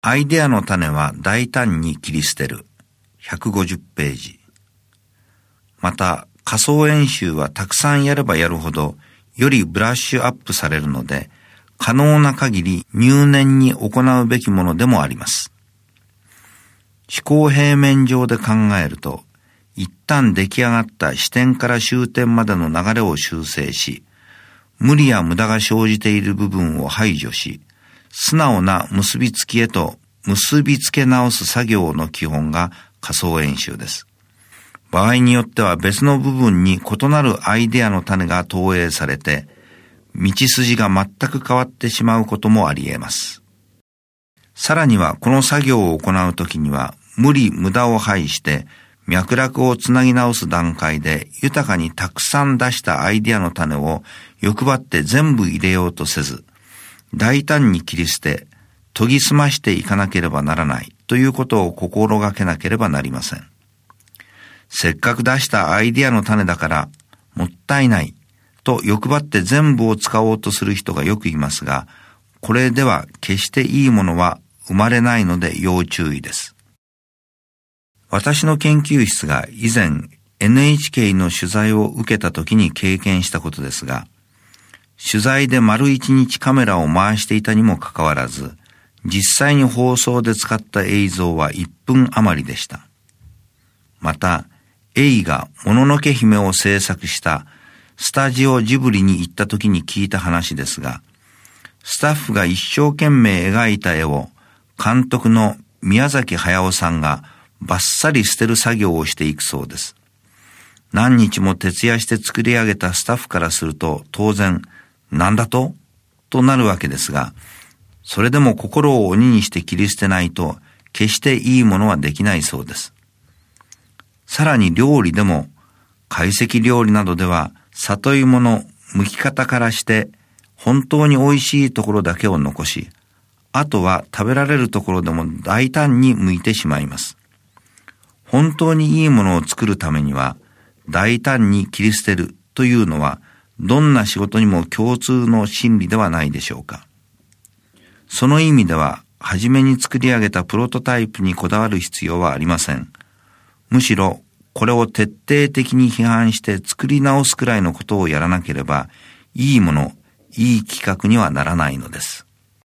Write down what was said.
アイデアの種は大胆に切り捨てる。150ページ。また、仮想演習はたくさんやればやるほど、よりブラッシュアップされるので、可能な限り入念に行うべきものでもあります。思考平面上で考えると、一旦出来上がった視点から終点までの流れを修正し、無理や無駄が生じている部分を排除し、素直な結びつきへと結びつけ直す作業の基本が仮想演習です。場合によっては別の部分に異なるアイデアの種が投影されて、道筋が全く変わってしまうこともあり得ます。さらにはこの作業を行うときには、無理無駄を排して脈絡をつなぎ直す段階で豊かにたくさん出したアイデアの種を欲張って全部入れようとせず、大胆に切り捨て、研ぎ澄ましていかなければならないということを心がけなければなりません。せっかく出したアイデアの種だからもったいないと欲張って全部を使おうとする人がよくいますが、これでは決していいものは生まれないので要注意です。私の研究室が以前 NHK の取材を受けた時に経験したことですが、取材で丸一日カメラを回していたにもかかわらず、実際に放送で使った映像は1分余りでした。また、映画もののけ姫を制作したスタジオジブリに行った時に聞いた話ですが、スタッフが一生懸命描いた絵を監督の宮崎駿さんがバッサリ捨てる作業をしていくそうです。何日も徹夜して作り上げたスタッフからすると当然、なんだとなるわけですが、それでも心を鬼にして切り捨てないと決していいものはできないそうです。さらに料理でも、懐石料理などでは里芋の剥き方からして本当に美味しいところだけを残し、あとは食べられるところでも大胆に剥いてしまいます。本当にいいものを作るためには、大胆に切り捨てるというのは、どんな仕事にも共通の心理ではないでしょうか。その意味では、初めに作り上げたプロトタイプにこだわる必要はありません。むしろ、これを徹底的に批判して作り直すくらいのことをやらなければ、いいもの、いい企画にはならないのです。